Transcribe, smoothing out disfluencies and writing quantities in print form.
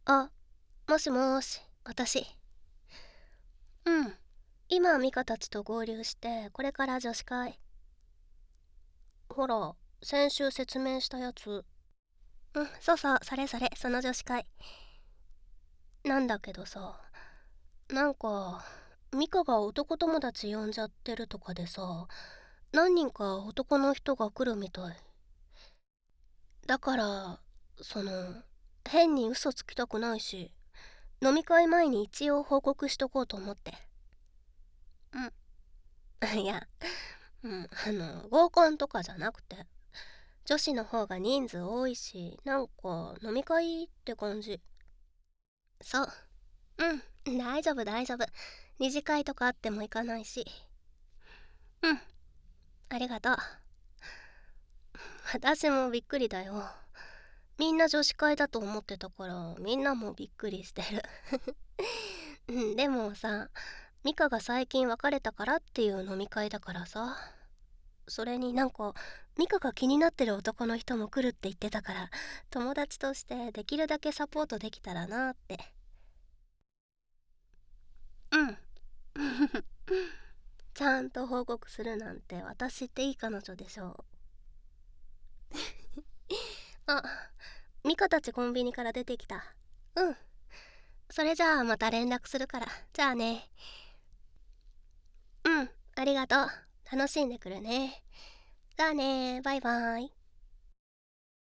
あ、もしもーし、うん。今、ミカたちと合流して、これから女子会。ほら、先週説明したやつ。うん、そうそう、それ、その女子会。なんだけどさ、なんか、ミカが男友達呼んじゃってるとかでさ、何人か男の人が来るみたい。だから、その、変に嘘つきたくないし、飲み会前に一応報告しとこうと思って。うん。いや、合コンとかじゃなくて、女子の方が人数多いし、なんか飲み会って感じ。そう。うん、大丈夫。二次会とかあっても行かないし。うん、ありがとう。私もびっくりだよ。みんな女子会だと思ってたから、みんなもびっくりしてる。うん、でもさ、ミカが最近別れたからっていう飲み会だからさ。それになんかミカが気になってる男の人も来るって言ってたから、友達としてできるだけサポートできたらなって。うん。ちゃんと報告するなんて私っていい彼女でしょう。あ、ミカたちコンビニから出てきた。うん。それじゃあまた連絡するから。じゃあね。うん、ありがとう。楽しんでくるね。じゃあね、バイバイ。